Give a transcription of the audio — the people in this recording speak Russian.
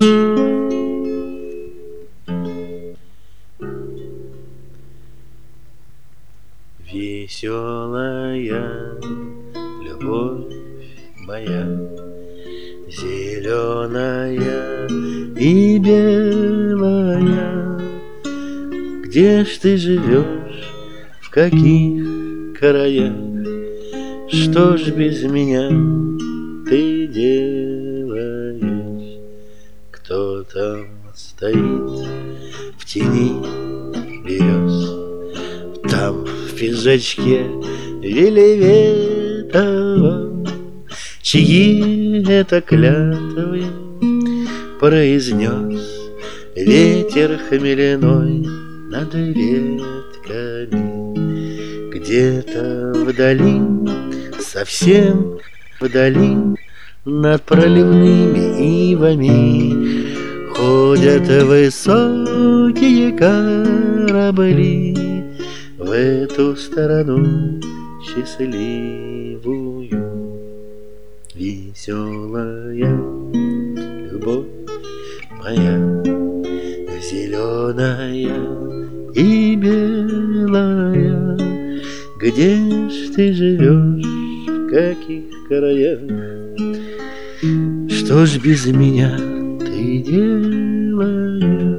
Веселая любовь моя, зеленая и белая, где ж ты живешь, в каких краях? Что ж без меня ты делаешь? Кто там стоит в тени берез? Там в пиджачке вельветовом, чьи это клятвы произнес ветер хмеляной над ветками? Где-то вдали, совсем вдали, над проливными ивами ходят высокие корабли в эту сторону счастливую. Веселая любовь моя, зеленая и белая, где ж ты живешь, в каких краях? Что ж без меня ты делаешь?